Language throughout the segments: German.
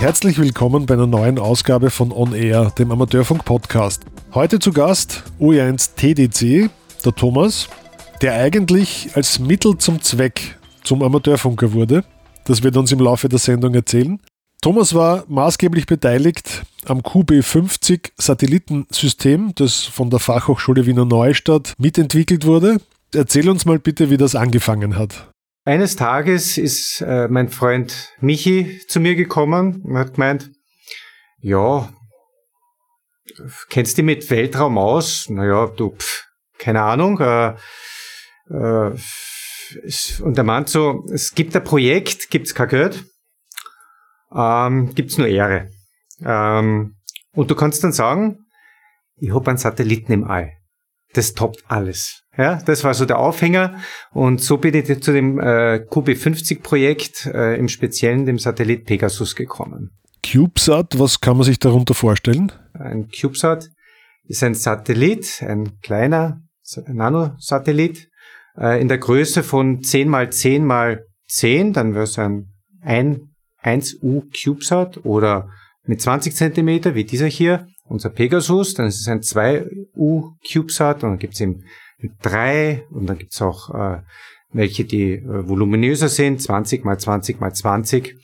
Herzlich willkommen bei einer neuen Ausgabe von On Air, dem Amateurfunk-Podcast. Heute zu Gast OE1 TDC, der Thomas, der eigentlich als Mittel zum Zweck zum Amateurfunker wurde. Das wird uns im Laufe der Sendung erzählen. Thomas war maßgeblich beteiligt am QB50 Satellitensystem, das von der Fachhochschule Wiener Neustadt mitentwickelt wurde. Erzähl uns mal bitte, wie das angefangen hat. Eines Tages ist mein Freund Michi zu mir gekommen und hat gemeint, ja, kennst du dich mit Weltraum aus? Naja, keine Ahnung. Und er meint so, es gibt ein Projekt, gibt's kein Geld, gibt's nur Ehre. Und du kannst dann sagen, ich habe einen Satelliten im All. Das toppt alles. Ja, das war so der Aufhänger. Und so bin ich zu dem QB50-Projekt, im Speziellen dem Satellit Pegasus gekommen. CubeSat, was kann man sich darunter vorstellen? Ein CubeSat ist ein Satellit, ein kleiner Nanosatellit, in der Größe von 10 mal 10 mal 10. Dann wäre es ein 1U CubeSat oder mit 20 Zentimeter, wie dieser hier, unser Pegasus. Dann ist es ein 2U CubeSat und dann gibt es eben 3 und dann gibt es auch welche, die voluminöser sind, 20 mal 20 mal 20,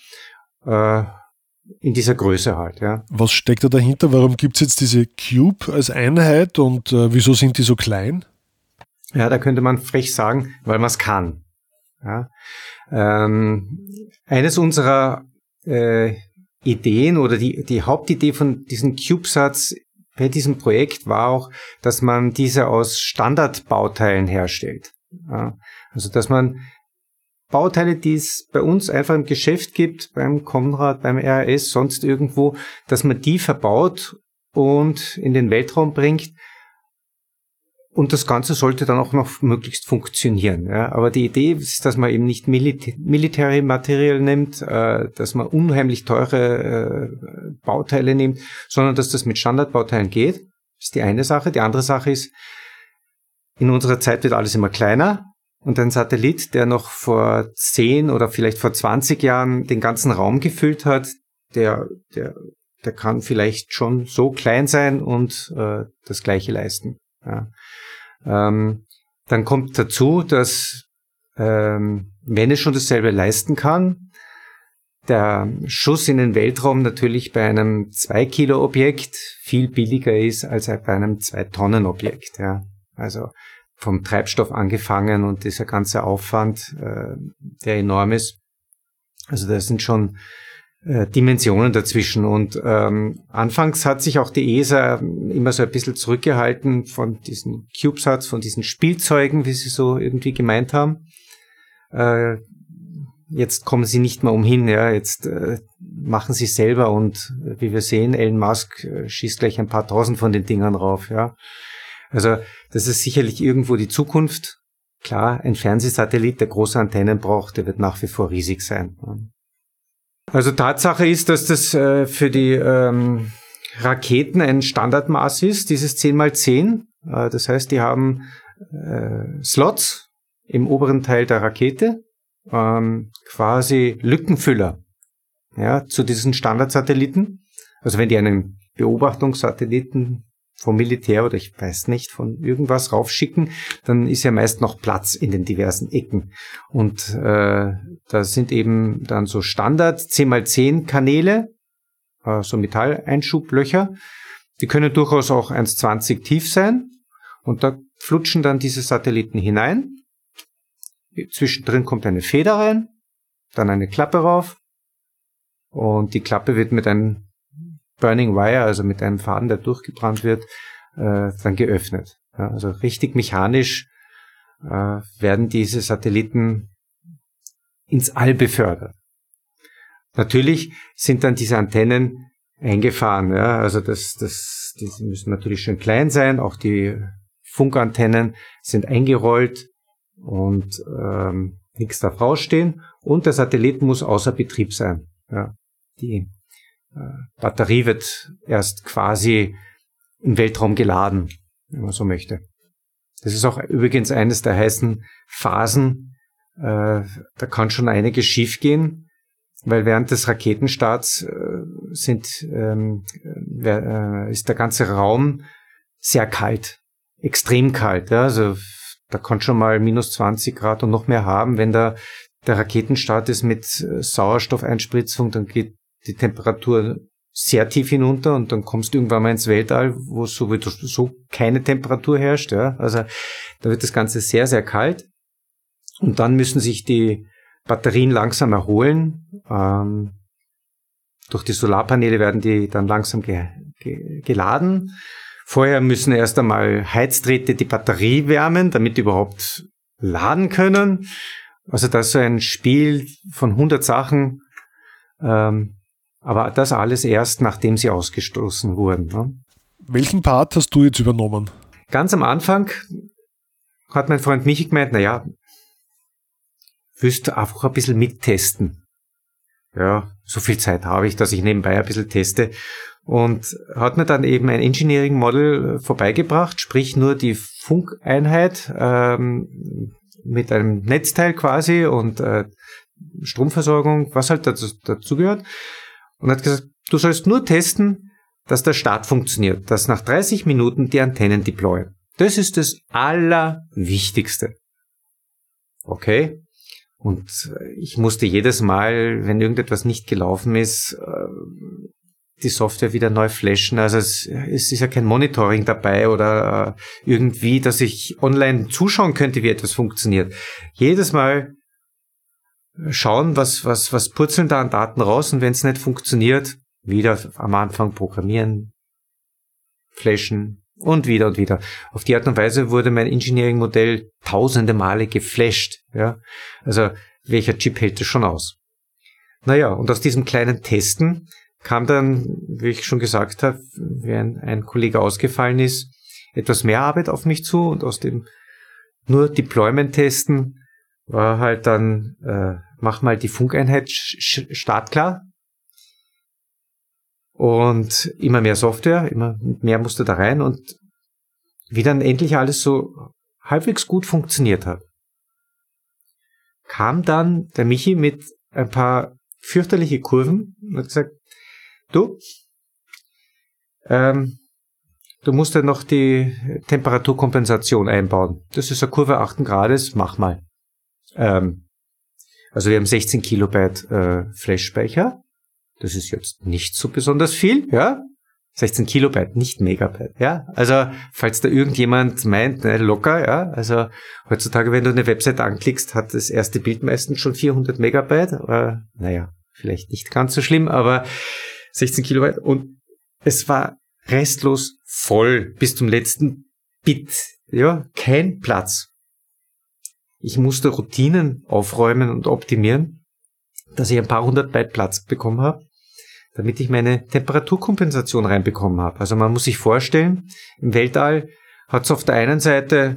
in dieser Größe halt. Ja. Was steckt da dahinter? Warum gibt es jetzt diese Cube als Einheit und wieso sind die so klein? Ja, da könnte man frech sagen, weil man es kann. Ja. Eines unserer Ideen oder die Hauptidee von diesen CubeSats bei diesem Projekt war auch, dass man diese aus Standardbauteilen herstellt. Ja, also dass man Bauteile, die es bei uns einfach im Geschäft gibt, beim Konrad, beim RAS, sonst irgendwo, dass man die verbaut und in den Weltraum bringt. Und das Ganze sollte dann auch noch möglichst funktionieren. Ja. Aber die Idee ist, dass man eben nicht Military Material nimmt, dass man unheimlich teure Bauteile nimmt, sondern dass das mit Standardbauteilen geht. Das ist die eine Sache. Die andere Sache ist, in unserer Zeit wird alles immer kleiner. Und ein Satellit, der noch vor 10 oder vielleicht vor 20 Jahren den ganzen Raum gefüllt hat, der kann vielleicht schon so klein sein und das Gleiche leisten. Ja. Dann kommt dazu, dass wenn es schon dasselbe leisten kann, der Schuss in den Weltraum natürlich bei einem 2-Kilo-Objekt viel billiger ist als bei einem 2-Tonnen-Objekt. Ja. Also vom Treibstoff angefangen und dieser ganze Aufwand, der enorm ist. Also da sind schon Dimensionen dazwischen. Und anfangs hat sich auch die ESA immer so ein bisschen zurückgehalten von diesen CubeSats, von diesen Spielzeugen, wie sie so irgendwie gemeint haben. Jetzt kommen sie nicht mehr umhin, ja, jetzt machen sie es selber und wie wir sehen, Elon Musk schießt gleich ein paar tausend von den Dingern rauf, ja. Also das ist sicherlich irgendwo die Zukunft. Klar, ein Fernsehsatellit, der große Antennen braucht, der wird nach wie vor riesig sein. Also Tatsache ist, dass das für die Raketen ein Standardmaß ist, dieses 10 mal 10. Das heißt, die haben Slots im oberen Teil der Rakete, quasi Lückenfüller, ja, zu diesen Standardsatelliten. Also wenn die einen Beobachtungssatelliten vom Militär oder ich weiß nicht, von irgendwas raufschicken, dann ist ja meist noch Platz in den diversen Ecken. Und da sind eben dann so Standard 10x10 Kanäle, so Metalleinschublöcher. Die können durchaus auch 1,20 tief sein. Und da flutschen dann diese Satelliten hinein. Zwischendrin kommt eine Feder rein, dann eine Klappe rauf. Und die Klappe wird mit einem Burning Wire, also mit einem Faden, der durchgebrannt wird, dann geöffnet. Ja, also richtig mechanisch werden diese Satelliten ins All befördert. Natürlich sind dann diese Antennen eingefahren. Ja, also die müssen natürlich schön klein sein. Auch die Funkantennen sind eingerollt und nichts darf rausstehen. Und der Satellit muss außer Betrieb sein. Ja, die Batterie wird erst quasi im Weltraum geladen, wenn man so möchte. Das ist auch übrigens eines der heißen Phasen. Da kann schon einiges schiefgehen. weil während des Raketenstarts ist der ganze Raum sehr kalt, extrem kalt. Ja? Also da kann schon mal minus 20 Grad und noch mehr haben. Wenn der Raketenstart ist mit Sauerstoffeinspritzung, dann geht die Temperatur sehr tief hinunter und dann kommst du irgendwann mal ins Weltall, wo so keine Temperatur herrscht. Ja? Also da wird das Ganze sehr, sehr kalt und dann müssen sich die Batterien langsam erholen. Durch die Solarpaneele werden die dann langsam geladen. Vorher müssen erst einmal Heizdrähte die Batterie wärmen, damit die überhaupt laden können. Also das ist so ein Spiel von 100 Sachen, aber das alles erst, nachdem sie ausgestoßen wurden. Ne? Welchen Part hast du jetzt übernommen? Ganz am Anfang hat mein Freund Michi gemeint, willst du einfach ein bisschen mittesten? Ja, so viel Zeit habe ich, dass ich nebenbei ein bisschen teste. Und hat mir dann eben ein Engineering Model vorbeigebracht, sprich nur die Funkeinheit mit einem Netzteil quasi und Stromversorgung, was halt dazu gehört. Und hat gesagt, du sollst nur testen, dass der Start funktioniert, dass nach 30 Minuten die Antennen deployen. Das ist das Allerwichtigste. Okay? Und ich musste jedes Mal, wenn irgendetwas nicht gelaufen ist, die Software wieder neu flashen. Also es ist ja kein Monitoring dabei oder irgendwie, dass ich online zuschauen könnte, wie etwas funktioniert. Jedes Mal schauen, was purzeln da an Daten raus und wenn es nicht funktioniert, wieder am Anfang programmieren, flashen und wieder und wieder. Auf die Art und Weise wurde mein Engineering-Modell tausende Male geflasht. Ja? Also welcher Chip hält das schon aus? Naja, und aus diesem kleinen Testen kam dann, wie ich schon gesagt habe, wenn ein Kollege ausgefallen ist, etwas mehr Arbeit auf mich zu und aus dem nur Deployment-Testen war halt dann, mach mal die Funkeinheit startklar und immer mehr Software, immer mehr musste da rein und wie dann endlich alles so halbwegs gut funktioniert hat, kam dann der Michi mit ein paar fürchterliche Kurven und hat gesagt, du musst ja noch die Temperaturkompensation einbauen. Das ist eine Kurve 8 Grades, mach mal. Also wir haben 16 Kilobyte Flash-Speicher. Das ist jetzt nicht so besonders viel, ja. 16 Kilobyte, nicht Megabyte, ja. Also, falls da irgendjemand meint, locker, ja. Also, heutzutage, wenn du eine Website anklickst, hat das erste Bild meistens schon 400 Megabyte. Vielleicht nicht ganz so schlimm, aber 16 Kilobyte. Und es war restlos voll bis zum letzten Bit, ja. Kein Platz. Ich musste Routinen aufräumen und optimieren, dass ich ein paar 100 Byte Platz bekommen habe, damit ich meine Temperaturkompensation reinbekommen habe. Also man muss sich vorstellen, im Weltall hat es auf der einen Seite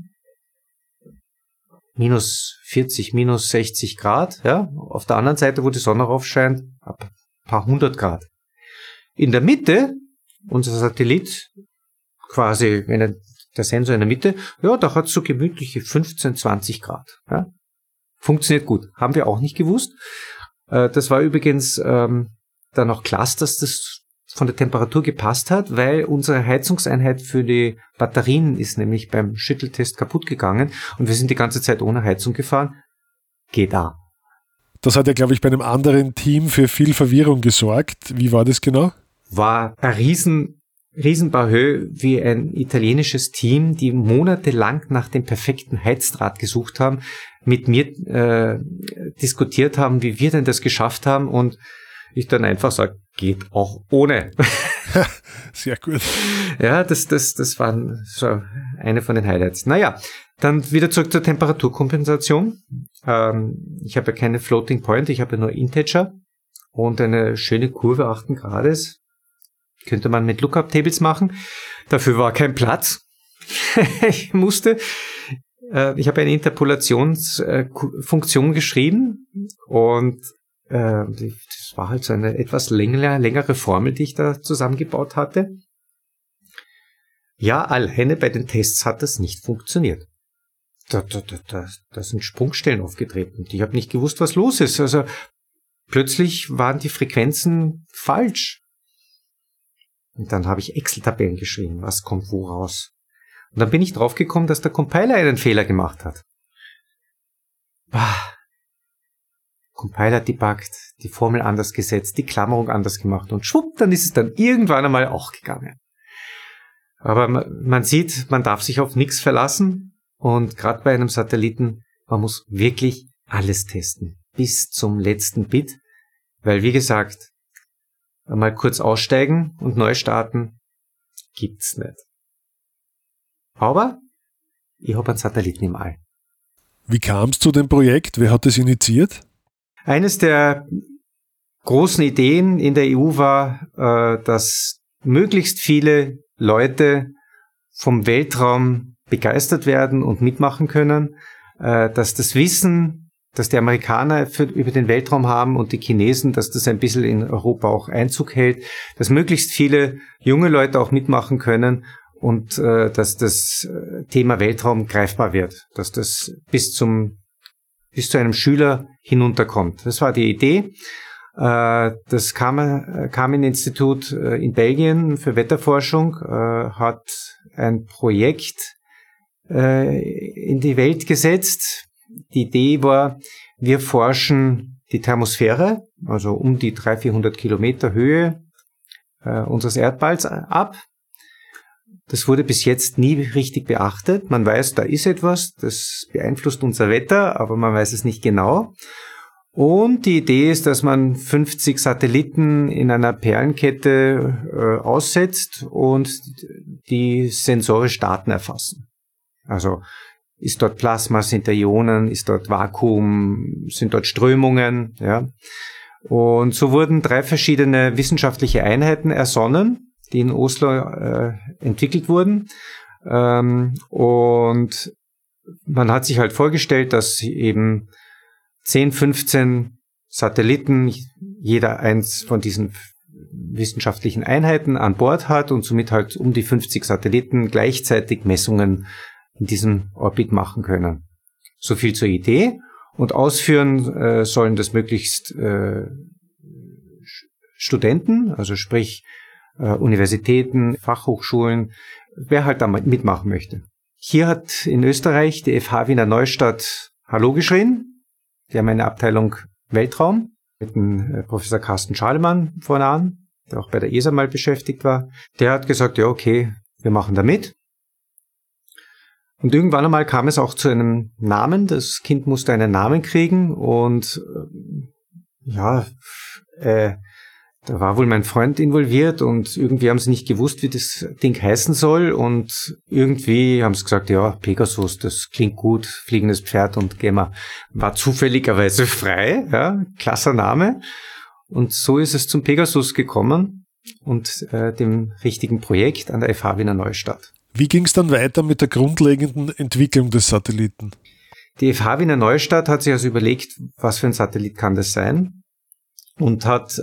minus 40, minus 60 Grad, ja, auf der anderen Seite, wo die Sonne raufscheint, ein paar 100 Grad. In der Mitte, unser Satellit, quasi, wenn der Sensor in der Mitte, ja, da hat es so gemütliche 15, 20 Grad. Ja. Funktioniert gut. Haben wir auch nicht gewusst. Das war übrigens dann auch klasse, dass das von der Temperatur gepasst hat, weil unsere Heizungseinheit für die Batterien ist nämlich beim Schütteltest kaputt gegangen und wir sind die ganze Zeit ohne Heizung gefahren. Geht da. Das hat ja, glaube ich, bei einem anderen Team für viel Verwirrung gesorgt. Wie war das genau? War ein Riesenbahö, wie ein italienisches Team, die monatelang nach dem perfekten Heizdraht gesucht haben, mit mir diskutiert haben, wie wir denn das geschafft haben und ich dann einfach sage, geht auch ohne. Sehr gut. Ja, das war so eine von den Highlights. Naja, dann wieder zurück zur Temperaturkompensation. Ich habe ja keine Floating Point, ich habe ja nur Integer und eine schöne Kurve 8 Grades. Könnte man mit Lookup-Tables machen. Dafür war kein Platz. Ich habe eine Interpolationsfunktion geschrieben und das war halt so eine etwas längere Formel, die ich da zusammengebaut hatte. Ja, alleine bei den Tests hat das nicht funktioniert. Da sind Sprungstellen aufgetreten. Ich habe nicht gewusst, was los ist. Also plötzlich waren die Frequenzen falsch. Und dann habe ich Excel-Tabellen geschrieben, was kommt wo raus. Und dann bin ich draufgekommen, dass der Compiler einen Fehler gemacht hat. Compiler debuggt, die Formel anders gesetzt, die Klammerung anders gemacht und schwupp, dann ist es dann irgendwann einmal auch gegangen. Aber man sieht, man darf sich auf nichts verlassen und gerade bei einem Satelliten, man muss wirklich alles testen, bis zum letzten Bit, weil wie gesagt, mal kurz aussteigen und neu starten, gibt's nicht. Aber ich habe einen Satelliten im All. Wie kam es zu dem Projekt? Wer hat es initiiert? Eines der großen Ideen in der EU war, dass möglichst viele Leute vom Weltraum begeistert werden und mitmachen können, dass das Wissen, das die Amerikaner über den Weltraum haben und die Chinesen, dass das ein bisschen in Europa auch Einzug hält, dass möglichst viele junge Leute auch mitmachen können und dass das Thema Weltraum greifbar wird, dass das bis zu einem Schüler hinunterkommt. Das war die Idee. Das Kamin-Institut in Belgien für Wetterforschung hat ein Projekt in die Welt gesetzt. Die Idee war, wir forschen die Thermosphäre, also um die 300-400 Kilometer Höhe unseres Erdballs ab. Das wurde bis jetzt nie richtig beachtet. Man weiß, da ist etwas, das beeinflusst unser Wetter, aber man weiß es nicht genau. Und die Idee ist, dass man 50 Satelliten in einer Perlenkette aussetzt und die sensorisch Daten erfassen. Also ist dort Plasma, sind da Ionen, ist dort Vakuum, sind dort Strömungen, ja. Und so wurden 3 verschiedene wissenschaftliche Einheiten ersonnen, die in Oslo entwickelt wurden. Und man hat sich halt vorgestellt, dass eben 10, 15 Satelliten, jeder eins von diesen wissenschaftlichen Einheiten an Bord hat und somit halt um die 50 Satelliten gleichzeitig Messungen in diesem Orbit machen können. So viel zur Idee. Und ausführen sollen das möglichst Studenten, also sprich Universitäten, Fachhochschulen, wer halt da mitmachen möchte. Hier hat in Österreich die FH Wiener Neustadt Hallo geschrien. Die haben eine Abteilung Weltraum mit dem Professor Carsten Schalemann vorne an, der auch bei der ESA mal beschäftigt war. Der hat gesagt, ja okay, wir machen da mit. Und irgendwann einmal kam es auch zu einem Namen. Das Kind musste einen Namen kriegen und da war wohl mein Freund involviert und irgendwie haben sie nicht gewusst, wie das Ding heißen soll und irgendwie haben sie gesagt, ja, Pegasus, das klingt gut, fliegendes Pferd und gehen wir. War zufälligerweise frei, ja, klasser Name. Und so ist es zum Pegasus gekommen und dem richtigen Projekt an der FH Wiener Neustadt. Wie ging es dann weiter mit der grundlegenden Entwicklung des Satelliten? Die FH Wiener Neustadt hat sich also überlegt, was für ein Satellit kann das sein und hat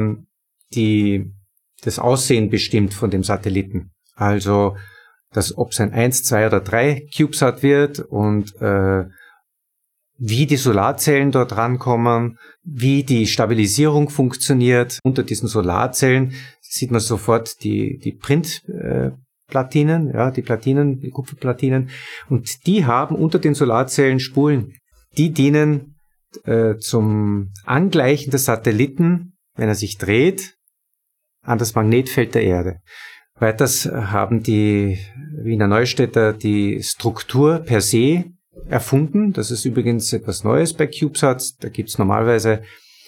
das Aussehen bestimmt von dem Satelliten. Also, ob es ein 1, 2 oder 3 CubeSat wird und wie die Solarzellen dort rankommen, wie die Stabilisierung funktioniert. Unter diesen Solarzellen sieht man sofort die Printplatinen, die Kupferplatinen. Und die haben unter den Solarzellen Spulen. Die dienen zum Angleichen des Satelliten, wenn er sich dreht, an das Magnetfeld der Erde. Weiters haben die Wiener Neustädter die Struktur per se erfunden. Das ist übrigens etwas Neues bei CubeSats. Da gibt es normalerweise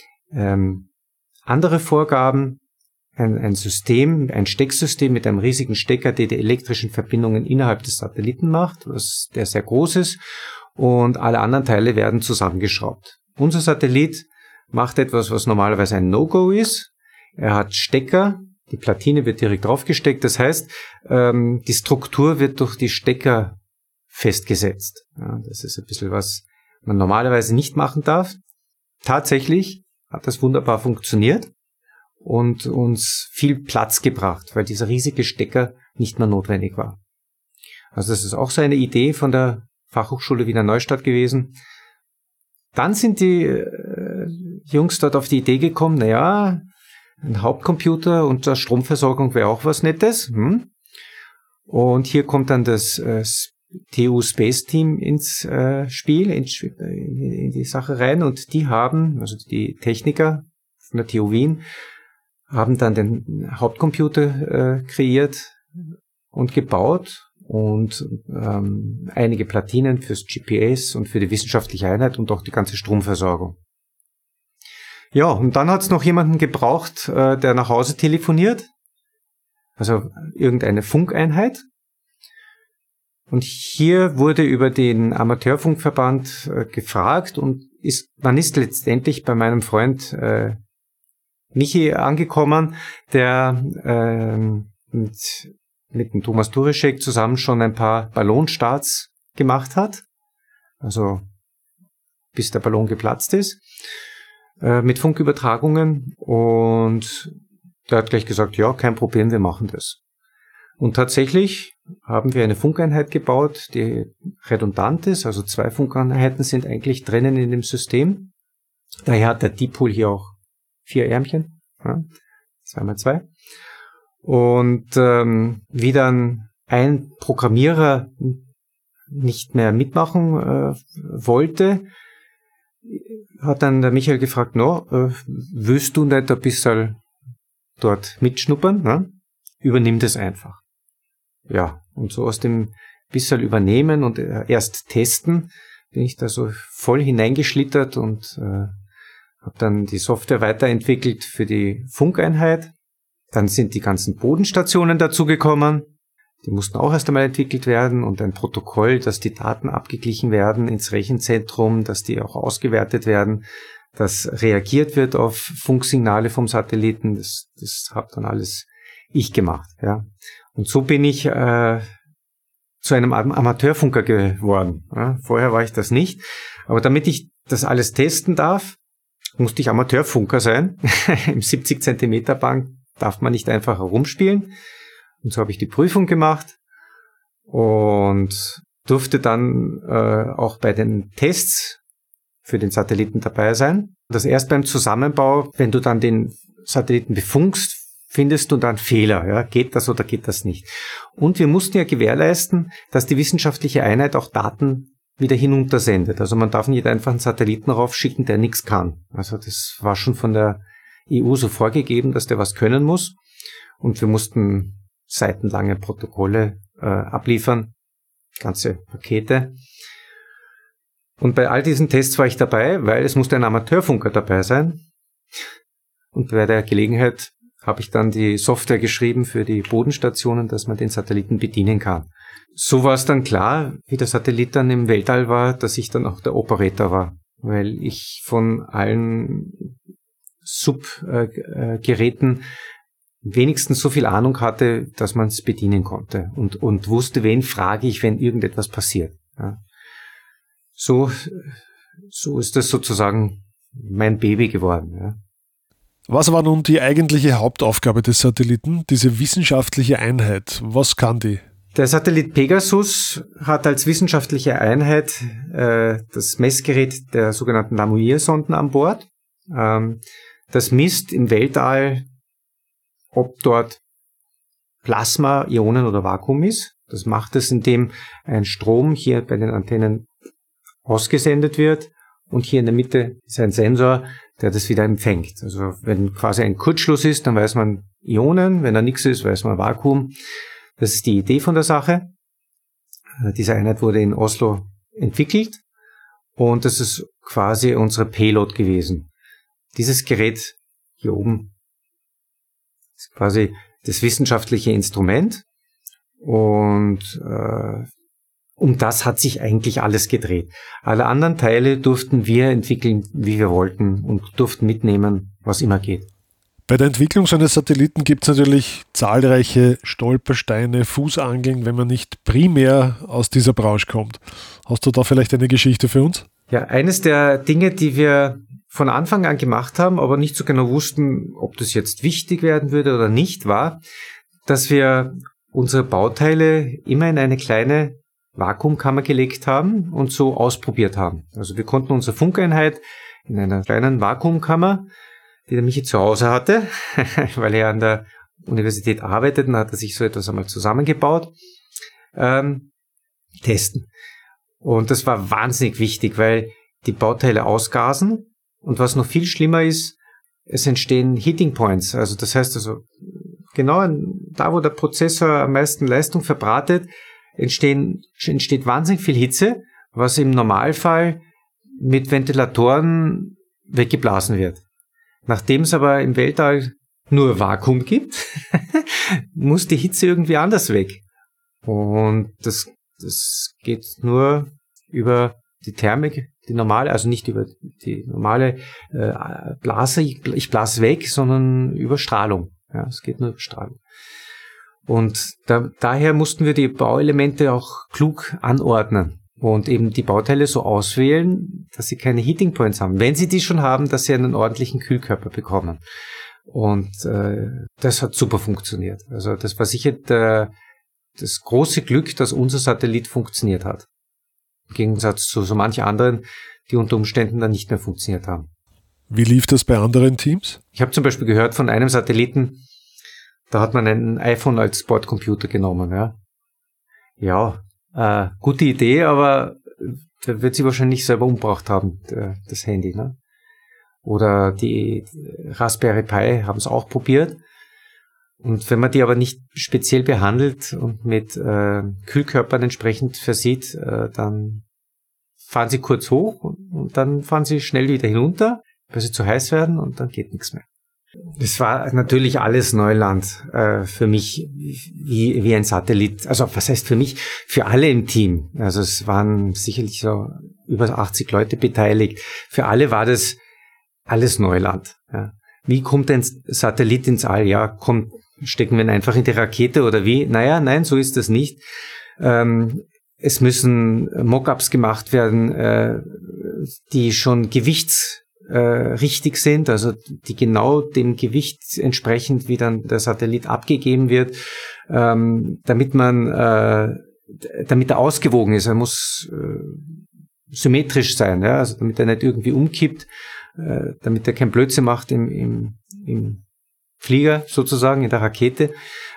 andere Vorgaben. Ein System, ein Stecksystem mit einem riesigen Stecker, der die elektrischen Verbindungen innerhalb des Satelliten macht, der sehr groß ist. Und alle anderen Teile werden zusammengeschraubt. Unser Satellit macht etwas, was normalerweise ein No-Go ist. Er hat Stecker, die Platine wird direkt draufgesteckt. Das heißt, die Struktur wird durch die Stecker festgesetzt. Ja, das ist ein bisschen, was man normalerweise nicht machen darf. Tatsächlich hat das wunderbar funktioniert und uns viel Platz gebracht, weil dieser riesige Stecker nicht mehr notwendig war. Also das ist auch so eine Idee von der Fachhochschule Wiener Neustadt gewesen. Dann sind die Jungs dort auf die Idee gekommen, naja, ein Hauptcomputer und eine Stromversorgung wäre auch was Nettes. Und hier kommt dann das TU Space Team ins Spiel, in die Sache rein. Und die haben, also die Techniker von der TU Wien, haben dann den Hauptcomputer kreiert und gebaut und einige Platinen fürs GPS und für die wissenschaftliche Einheit und auch die ganze Stromversorgung. Ja, und dann hat es noch jemanden gebraucht, der nach Hause telefoniert, also irgendeine Funkeinheit. Und hier wurde über den Amateurfunkverband gefragt und man ist letztendlich bei meinem Freund Michi angekommen, der mit dem Thomas Tureschek zusammen schon ein paar Ballonstarts gemacht hat, also bis der Ballon geplatzt ist, mit Funkübertragungen, und der hat gleich gesagt, ja, kein Problem, wir machen das. Und tatsächlich haben wir eine Funkeinheit gebaut, die redundant ist, also 2 Funkeinheiten sind eigentlich drinnen in dem System. Daher hat der Dipol hier auch 4 Ärmchen, ja, 2x2. Und wie dann ein Programmierer nicht mehr mitmachen wollte, hat dann der Michael gefragt, willst du nicht ein bisschen dort mitschnuppern? Ne? Übernimm das einfach. Ja, und so aus dem bisschen übernehmen und erst testen, bin ich da so voll hineingeschlittert und habe dann die Software weiterentwickelt für die Funkeinheit. Dann sind die ganzen Bodenstationen dazugekommen. Die mussten auch erst einmal entwickelt werden und ein Protokoll, dass die Daten abgeglichen werden ins Rechenzentrum, dass die auch ausgewertet werden, dass reagiert wird auf Funksignale vom Satelliten. Das habe dann alles ich gemacht. Ja. Und so bin ich zu einem Amateurfunker geworden. Ja. Vorher war ich das nicht. Aber damit ich das alles testen darf, musste ich Amateurfunker sein. Im 70 Zentimeter Band darf man nicht einfach herumspielen. Und so habe ich die Prüfung gemacht und durfte dann auch bei den Tests für den Satelliten dabei sein. Das erst beim Zusammenbau, wenn du dann den Satelliten befunkst, findest du dann Fehler. Ja? Geht das oder geht das nicht? Und wir mussten ja gewährleisten, dass die wissenschaftliche Einheit auch Daten wieder hinuntersendet. Also man darf nicht einfach einen Satelliten raufschicken, der nichts kann. Also das war schon von der EU so vorgegeben, dass der was können muss. Und wir mussten seitenlange Protokolle abliefern, ganze Pakete. Und bei all diesen Tests war ich dabei, weil es musste ein Amateurfunker dabei sein. Und bei der Gelegenheit habe ich dann die Software geschrieben für die Bodenstationen, dass man den Satelliten bedienen kann. So war es dann klar, wie der Satellit dann im Weltall war, dass ich dann auch der Operator war, weil ich von allen Subgeräten wenigstens so viel Ahnung hatte, dass man es bedienen konnte und wusste, wen frage ich, wenn irgendetwas passiert. Ja. So ist das sozusagen mein Baby geworden. Ja. Was war nun die eigentliche Hauptaufgabe des Satelliten, diese wissenschaftliche Einheit? Was kann die? Der Satellit Pegasus hat als wissenschaftliche Einheit das Messgerät der sogenannten Lamoire-Sonden an Bord. Das misst im Weltall, ob dort Plasma, Ionen oder Vakuum ist. Das macht es, indem ein Strom hier bei den Antennen ausgesendet wird und hier in der Mitte ist ein Sensor, der das wieder empfängt. Also wenn quasi ein Kurzschluss ist, dann weiß man Ionen, wenn da nichts ist, weiß man Vakuum. Das ist die Idee von der Sache. Diese Einheit wurde in Oslo entwickelt und das ist quasi unsere Payload gewesen. Dieses Gerät hier oben ist quasi das wissenschaftliche Instrument und um das hat sich eigentlich alles gedreht. Alle anderen Teile durften wir entwickeln, wie wir wollten und durften mitnehmen, was immer geht. Bei der Entwicklung so eines Satelliten gibt es natürlich zahlreiche Stolpersteine, Fußangeln, wenn man nicht primär aus dieser Branche kommt. Hast du da vielleicht eine Geschichte für uns? Ja, eines der Dinge, die wir von Anfang an gemacht haben, aber nicht so genau wussten, ob das jetzt wichtig werden würde oder nicht, war, dass wir unsere Bauteile immer in eine kleine Vakuumkammer gelegt haben und so ausprobiert haben. Also wir konnten unsere Funkeinheit in einer kleinen Vakuumkammer, die der Michi zu Hause hatte, weil er an der Universität arbeitet, und hat er sich so etwas einmal zusammengebaut, testen. Und das war wahnsinnig wichtig, weil die Bauteile ausgasen, und was noch viel schlimmer ist, es entstehen Heating Points. Also das heißt also, genau da, wo der Prozessor am meisten Leistung verbratet, entsteht wahnsinnig viel Hitze, was im Normalfall mit Ventilatoren weggeblasen wird. Nachdem es aber im Weltall nur Vakuum gibt, muss die Hitze irgendwie anders weg. Und das geht nur über die Thermik, die normale, also nicht über die normale Blase, ich blase weg, sondern über Strahlung. Ja, es geht nur über Strahlung. Und daher mussten wir die Bauelemente auch klug anordnen und eben die Bauteile so auswählen, dass sie keine Heating Points haben. Wenn sie die schon haben, dass sie einen ordentlichen Kühlkörper bekommen. Und das hat super funktioniert. Also das war sicher das große Glück, dass unser Satellit funktioniert hat. Im Gegensatz zu so manchen anderen, die unter Umständen dann nicht mehr funktioniert haben. Wie lief das bei anderen Teams? Ich habe zum Beispiel gehört von einem Satelliten, da hat man ein iPhone als Bordcomputer genommen. Ja, gute Idee, aber der wird sie wahrscheinlich selber umgebracht haben, das Handy. Ne? Oder die Raspberry Pi haben es auch probiert. Und wenn man die aber nicht speziell behandelt und mit Kühlkörpern entsprechend versieht, dann fahren sie kurz hoch und dann fahren sie schnell wieder hinunter, weil sie zu heiß werden, und dann geht nichts mehr. Das war natürlich alles Neuland für mich, wie ein Satellit. Also was heißt für mich? Für alle im Team. Also es waren sicherlich so über 80 Leute beteiligt. Für alle war das alles Neuland. Ja. Wie kommt ein Satellit ins All? Ja, stecken wir ihn einfach in die Rakete oder wie? Nein, so ist das nicht. Es müssen Mockups gemacht werden, die schon gewichtsrichtig sind, also die genau dem Gewicht entsprechend, wie dann der Satellit abgegeben wird, damit er ausgewogen ist. Er muss symmetrisch sein, ja, also damit er nicht irgendwie umkippt, damit er kein Blödsinn macht im Flieger sozusagen, in der Rakete.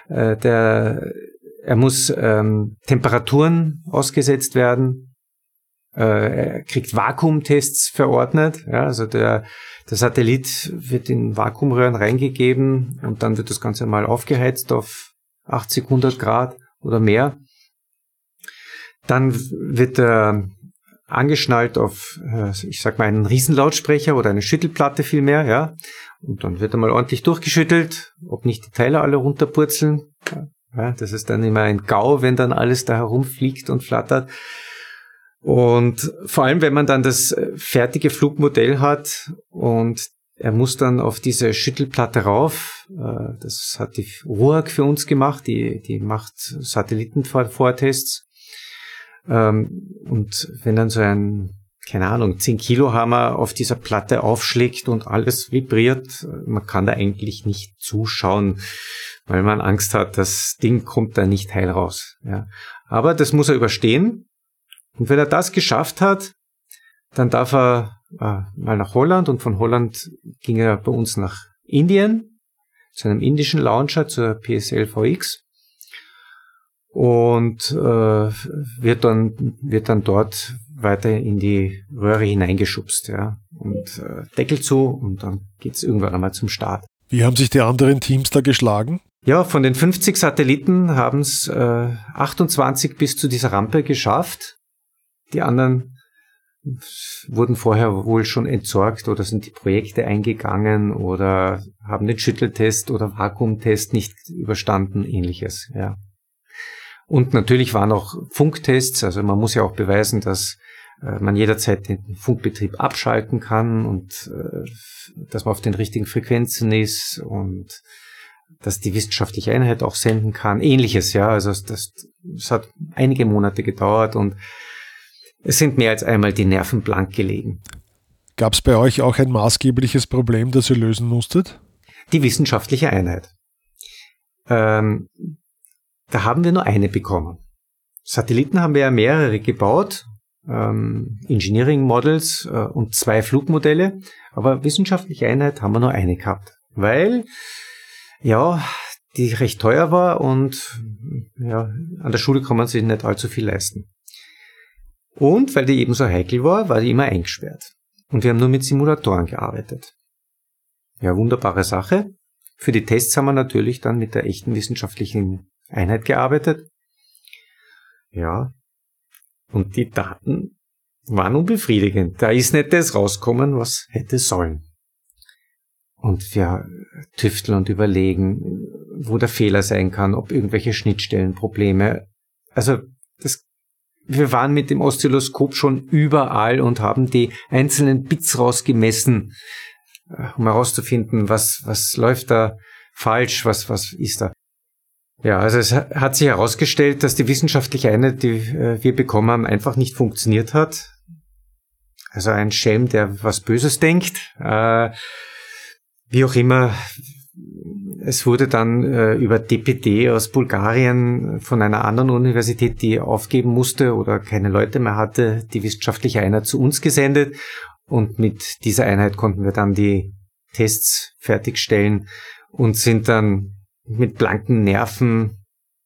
Er muss Temperaturen ausgesetzt werden. Er kriegt Vakuumtests verordnet. Ja, also der Satellit wird in Vakuumröhren reingegeben und dann wird das Ganze mal aufgeheizt auf 80, 100 Grad oder mehr. Dann wird er angeschnallt auf, ich sag mal, einen Riesenlautsprecher oder eine Schüttelplatte vielmehr, ja. Und dann wird er mal ordentlich durchgeschüttelt, ob nicht die Teile alle runterpurzeln. Ja, das ist dann immer ein GAU, wenn dann alles da herumfliegt und flattert. Und vor allem, wenn man dann das fertige Flugmodell hat und er muss dann auf diese Schüttelplatte rauf, das hat die RUAG für uns gemacht, die macht Satellitenvortests. Und wenn dann so ein, keine Ahnung, 10 Kilo Hammer auf dieser Platte aufschlägt und alles vibriert, man kann da eigentlich nicht zuschauen, weil man Angst hat, das Ding kommt da nicht heil raus. Ja. Aber das muss er überstehen. Und wenn er das geschafft hat, dann darf er mal nach Holland, und von Holland ging er bei uns nach Indien, zu einem indischen Launcher, zur PSLV-X. Und wird dann dort weiter in die Röhre hineingeschubst, ja. Und Deckel zu, und dann geht's irgendwann einmal zum Start. Wie haben sich die anderen Teams da geschlagen? Ja, von den 50 Satelliten haben es 28 bis zu dieser Rampe geschafft. Die anderen wurden vorher wohl schon entsorgt oder sind die Projekte eingegangen oder haben den Schütteltest oder Vakuumtest nicht überstanden, ähnliches, ja. Und natürlich waren auch Funktests, also man muss ja auch beweisen, dass man jederzeit den Funkbetrieb abschalten kann und dass man auf den richtigen Frequenzen ist und dass die wissenschaftliche Einheit auch senden kann, ähnliches, ja. Also das hat einige Monate gedauert und es sind mehr als einmal die Nerven blank gelegen. Gab es bei euch auch ein maßgebliches Problem, das ihr lösen musstet? Die wissenschaftliche Einheit. Da haben wir nur eine bekommen. Satelliten haben wir ja mehrere gebaut Engineering Models und 2 Flugmodelle, aber wissenschaftliche Einheit haben wir nur eine gehabt, weil ja die recht teuer war und ja, an der Schule kann man sich nicht allzu viel leisten. Und weil die eben so heikel war die immer eingesperrt. Und wir haben nur mit Simulatoren gearbeitet. Ja, wunderbare Sache. Für die Tests haben wir natürlich dann mit der echten wissenschaftlichen Einheit gearbeitet. Ja, und die Daten waren unbefriedigend. Da ist nicht das rausgekommen, was hätte sollen. Und wir tüfteln und überlegen, wo der Fehler sein kann, ob irgendwelche Schnittstellenprobleme. Also wir waren mit dem Oszilloskop schon überall und haben die einzelnen Bits rausgemessen, um herauszufinden, was läuft da falsch, was ist da. Ja, also es hat sich herausgestellt, dass die wissenschaftliche Einheit, die wir bekommen haben, einfach nicht funktioniert hat. Also ein Schelm, der was Böses denkt. Wie auch immer, es wurde dann über DPD aus Bulgarien von einer anderen Universität, die aufgeben musste oder keine Leute mehr hatte, die wissenschaftliche Einheit zu uns gesendet. Und mit dieser Einheit konnten wir dann die Tests fertigstellen und sind dann mit blanken Nerven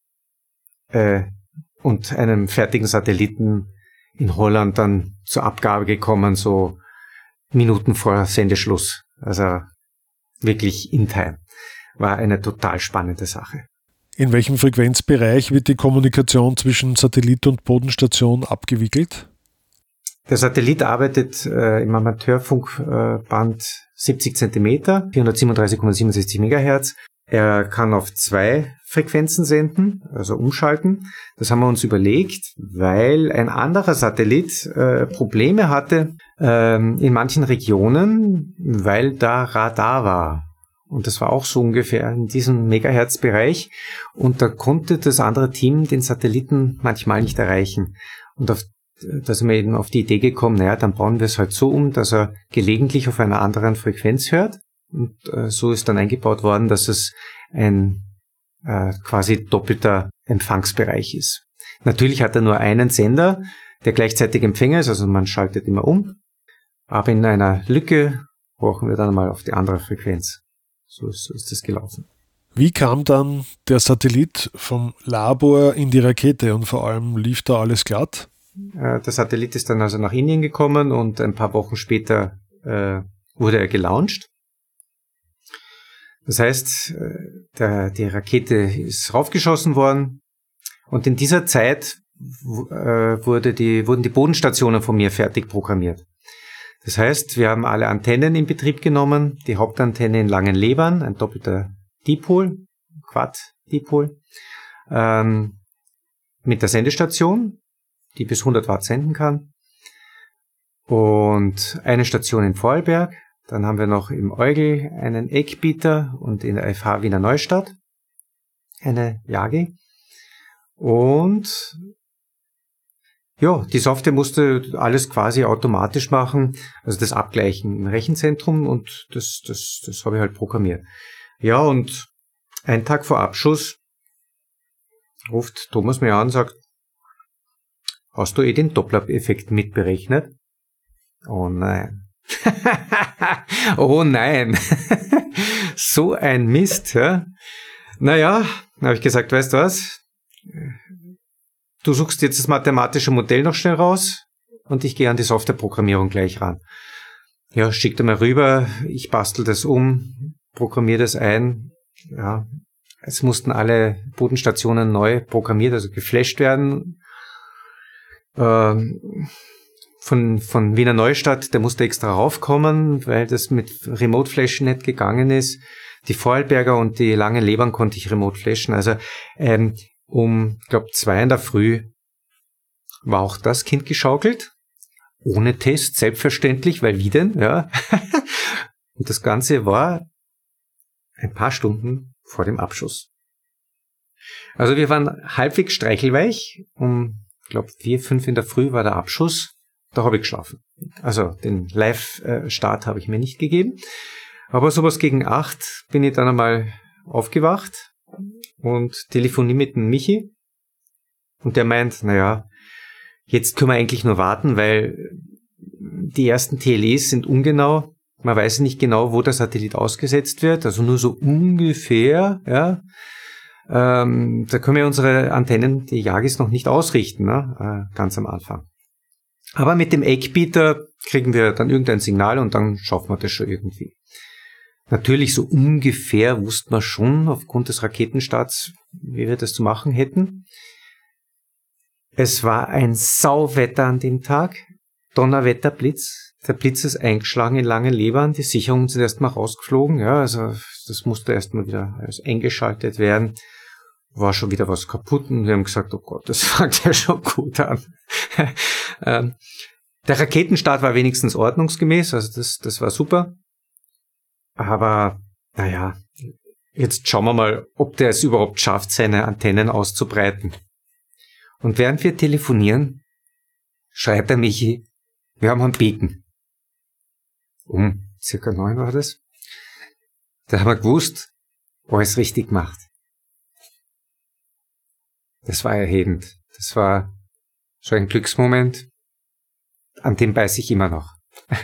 und einem fertigen Satelliten in Holland dann zur Abgabe gekommen, so Minuten vor Sendeschluss. Also wirklich in time. War eine total spannende Sache. In welchem Frequenzbereich wird die Kommunikation zwischen Satellit und Bodenstation abgewickelt? Der Satellit arbeitet im Amateurfunkband 70 cm, 437,67 MHz. Er kann auf 2 Frequenzen senden, also umschalten. Das haben wir uns überlegt, weil ein anderer Satellit Probleme hatte in manchen Regionen, weil da Radar war. Und das war auch so ungefähr in diesem Megahertz-Bereich. Und da konnte das andere Team den Satelliten manchmal nicht erreichen. Und da sind wir eben auf die Idee gekommen, dann bauen wir es halt so um, dass er gelegentlich auf einer anderen Frequenz hört. Und so ist dann eingebaut worden, dass es ein quasi doppelter Empfangsbereich ist. Natürlich hat er nur einen Sender, der gleichzeitig Empfänger ist, also man schaltet immer um. Aber in einer Lücke brauchen wir dann mal auf die andere Frequenz. So ist das gelaufen. Wie kam dann der Satellit vom Labor in die Rakete und vor allem lief da alles glatt? Der Satellit ist dann also nach Indien gekommen und ein paar Wochen später wurde er gelauncht. Das heißt, die Rakete ist raufgeschossen worden und in dieser Zeit wurden die Bodenstationen von mir fertig programmiert. Das heißt, wir haben alle Antennen in Betrieb genommen, die Hauptantenne in Langenlebern, ein doppelter Dipol, Quad-Dipol, mit der Sendestation, die bis 100 Watt senden kann, und eine Station in Vorarlberg. Dann haben wir noch im Eugel einen Eckbieter und in der FH Wiener Neustadt eine Yagi. Und ja, die Software musste alles quasi automatisch machen, also das Abgleichen im Rechenzentrum, und das habe ich halt programmiert. Ja, und einen Tag vor Abschuss ruft Thomas mir an und sagt, hast du den Doppler-Effekt mitberechnet? Oh nein. Oh nein. So ein Mist, ja. Naja, habe ich gesagt, weißt du was? Du suchst jetzt das mathematische Modell noch schnell raus und ich gehe an die Softwareprogrammierung gleich ran. Ja, schick dir mal rüber, ich bastel das um, programmiere das ein. Ja, es mussten alle Bodenstationen neu programmiert, also geflasht werden. Von Wiener Neustadt, der musste extra raufkommen, weil das mit Remote Flashen nicht gegangen ist. Die Vorarlberger und die Langenlebern konnte ich remote flashen. Also um, glaube 2 in der Früh war auch das Kind geschaukelt. Ohne Test, selbstverständlich, weil wie denn? Ja. Und das Ganze war ein paar Stunden vor dem Abschuss. Also wir waren halbwegs streichelweich. Um, glaube 4, 5 in der Früh war der Abschuss. Da habe ich geschlafen. Also den Live-Start habe ich mir nicht gegeben. Aber sowas gegen 8 bin ich dann einmal aufgewacht und telefoniere mit dem Michi. Und der meint, naja, Jetzt können wir eigentlich nur warten, weil die ersten TLEs sind ungenau. Man weiß nicht genau, wo der Satellit ausgesetzt wird, also nur so ungefähr, ja. Da können wir unsere Antennen, die Yagis, noch nicht ausrichten, ne? Ganz am Anfang. Aber mit dem Eggbeater kriegen wir dann irgendein Signal und dann schaffen wir das schon irgendwie. Natürlich so ungefähr wussten wir schon aufgrund des Raketenstarts, wie wir das zu machen hätten. Es war ein Sauwetter an dem Tag, Donnerwetter, Blitz. Der Blitz ist eingeschlagen in Langenlebern, die Sicherungen sind erstmal rausgeflogen, ja, also das musste erstmal wieder alles eingeschaltet werden. War schon wieder was kaputt und wir haben gesagt, oh Gott, das fängt ja schon gut an. Der Raketenstart war wenigstens ordnungsgemäß, also das war super. Aber, naja, jetzt schauen wir mal, ob der es überhaupt schafft, seine Antennen auszubreiten. Und während wir telefonieren, schreibt der Michi, wir haben einen Beacon. Um circa 9 war das. Da haben wir gewusst, alles richtig gemacht. Das war erhebend. Das war so ein Glücksmoment, an dem beiß ich immer noch.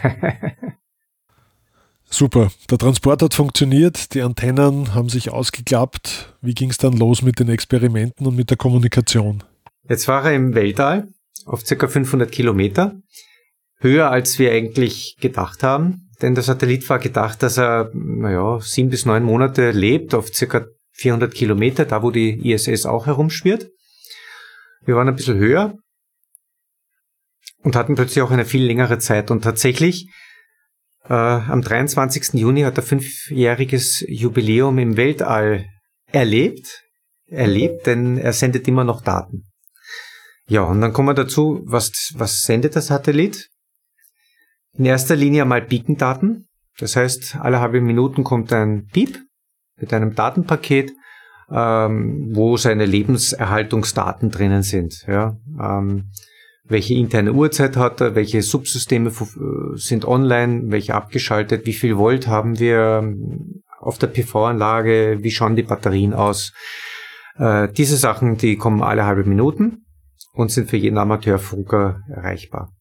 Super, der Transport hat funktioniert, die Antennen haben sich ausgeklappt. Wie ging es dann los mit den Experimenten und mit der Kommunikation? Jetzt war er im Weltall auf ca. 500 Kilometer, höher als wir eigentlich gedacht haben, denn der Satellit war gedacht, dass er 7 bis 9 Monate lebt auf ca. 400 Kilometer, da wo die ISS auch herumschwirrt. Wir waren ein bisschen höher und hatten plötzlich auch eine viel längere Zeit und tatsächlich am 23. Juni hat er 5-jähriges Jubiläum im Weltall erlebt, denn er sendet immer noch Daten. Ja, und dann kommen wir dazu, was sendet der Satellit? In erster Linie einmal Beacon-Daten. Das heißt, alle halbe Minuten kommt ein Piep mit einem Datenpaket, wo seine Lebenserhaltungsdaten drinnen sind. Ja, welche interne Uhrzeit hat er, welche Subsysteme sind online, welche abgeschaltet, wie viel Volt haben wir auf der PV-Anlage, wie schauen die Batterien aus. Diese Sachen, die kommen alle halbe Minuten und sind für jeden Amateurfunker erreichbar.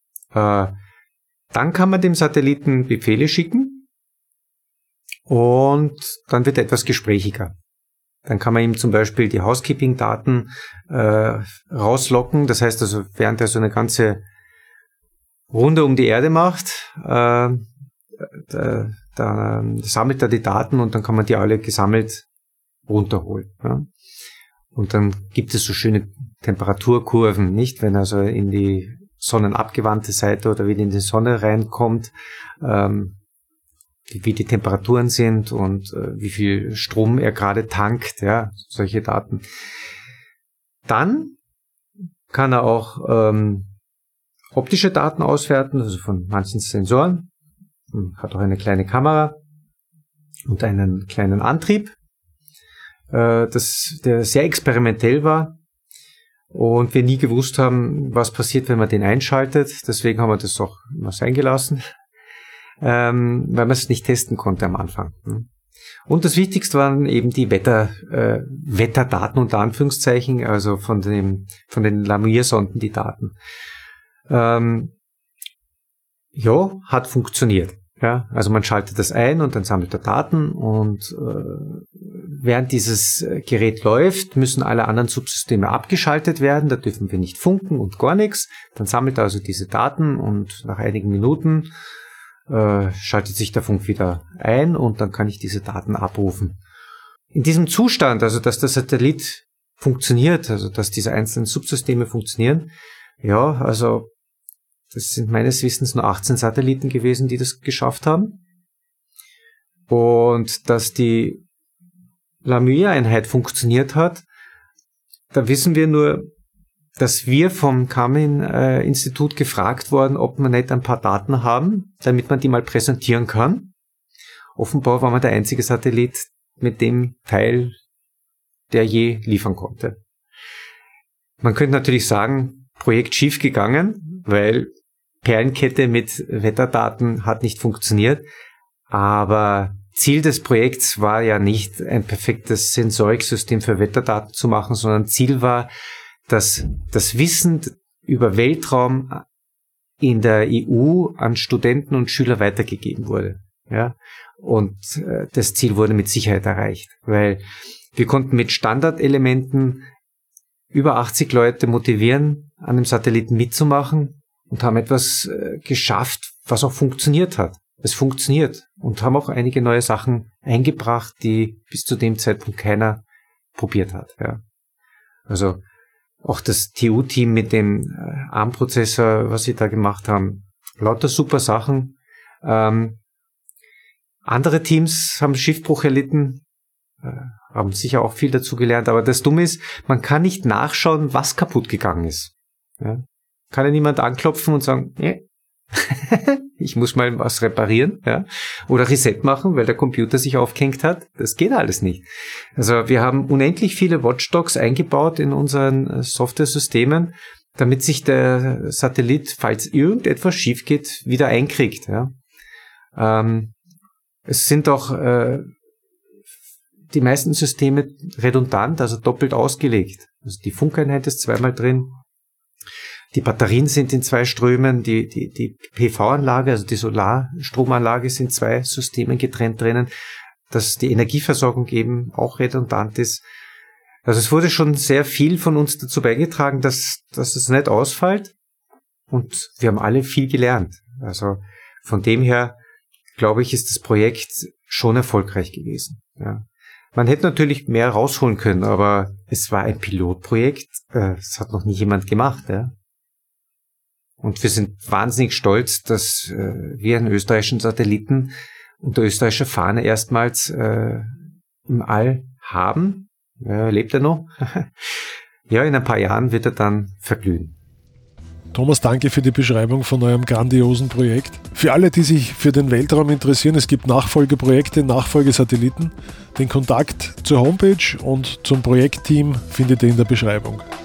Dann kann man dem Satelliten Befehle schicken und dann wird er etwas gesprächiger. Dann kann man ihm zum Beispiel die Housekeeping-Daten rauslocken. Das heißt also, während er so eine ganze Runde um die Erde macht, da sammelt er die Daten und dann kann man die alle gesammelt runterholen. Ja? Und dann gibt es so schöne Temperaturkurven, nicht? Wenn er so in die sonnenabgewandte Seite oder wieder in die Sonne reinkommt, wie die Temperaturen sind und wie viel Strom er gerade tankt, ja, solche Daten. Dann kann er auch optische Daten auswerten, also von manchen Sensoren, hat auch eine kleine Kamera und einen kleinen Antrieb, der sehr experimentell war und wir nie gewusst haben, was passiert, wenn man den einschaltet. Deswegen haben wir das auch immer sein gelassen. Weil man es nicht testen konnte am Anfang. Und das Wichtigste waren eben die Wetterdaten unter Anführungszeichen, also von den Lamir-Sonden die Daten. Hat funktioniert. Ja, also man schaltet das ein und dann sammelt er Daten und während dieses Gerät läuft, müssen alle anderen Subsysteme abgeschaltet werden, da dürfen wir nicht funken und gar nichts. Dann sammelt er also diese Daten und nach einigen Minuten schaltet sich der Funk wieder ein und dann kann ich diese Daten abrufen. In diesem Zustand, also dass der Satellit funktioniert, also dass diese einzelnen Subsysteme funktionieren, ja, also das sind meines Wissens nur 18 Satelliten gewesen, die das geschafft haben. Und dass die Lamir-Einheit funktioniert hat, da wissen wir nur, dass wir vom Kamin-Institut gefragt worden, ob wir nicht ein paar Daten haben, damit man die mal präsentieren kann. Offenbar war man der einzige Satellit mit dem Teil, der je liefern konnte. Man könnte natürlich sagen, Projekt schief gegangen, weil Perlenkette mit Wetterdaten hat nicht funktioniert. Aber Ziel des Projekts war ja nicht, ein perfektes Sensoriksystem für Wetterdaten zu machen, sondern Ziel war, dass das Wissen über Weltraum in der EU an Studenten und Schüler weitergegeben wurde. Ja? Und das Ziel wurde mit Sicherheit erreicht, weil wir konnten mit Standardelementen über 80 Leute motivieren, an dem Satelliten mitzumachen und haben etwas geschafft, was auch funktioniert hat. Es funktioniert und haben auch einige neue Sachen eingebracht, die bis zu dem Zeitpunkt keiner probiert hat. Ja. Also auch das TU-Team mit dem ARM-Prozessor, was sie da gemacht haben, lauter super Sachen. Andere Teams haben Schiffbruch erlitten, haben sicher auch viel dazu gelernt, aber das Dumme ist, man kann nicht nachschauen, was kaputt gegangen ist. Ja. Kann ja niemand anklopfen und sagen, ich muss mal was reparieren, ja, oder Reset machen, weil der Computer sich aufgehängt hat. Das geht alles nicht. Also wir haben unendlich viele Watchdogs eingebaut in unseren Software-Systemen, damit sich der Satellit, falls irgendetwas schief geht, wieder einkriegt. Ja. Es sind auch die meisten Systeme redundant, also doppelt ausgelegt. Also die Funkeinheit ist zweimal drin. Die Batterien sind in 2 Strömen, die PV-Anlage, also die Solarstromanlage, sind 2 Systemen getrennt drinnen, dass die Energieversorgung eben auch redundant ist. Also es wurde schon sehr viel von uns dazu beigetragen, dass es nicht ausfällt, und wir haben alle viel gelernt. Also von dem her, glaube ich, ist das Projekt schon erfolgreich gewesen. Ja. Man hätte natürlich mehr rausholen können, aber es war ein Pilotprojekt, das hat noch nie jemand gemacht. Ja. Und wir sind wahnsinnig stolz, dass wir einen österreichischen Satelliten unter österreichischer Fahne erstmals im All haben. Lebt er noch? Ja, in ein paar Jahren wird er dann verglühen. Thomas, danke für die Beschreibung von eurem grandiosen Projekt. Für alle, die sich für den Weltraum interessieren, es gibt Nachfolgeprojekte, Nachfolgesatelliten. Den Kontakt zur Homepage und zum Projektteam findet ihr in der Beschreibung.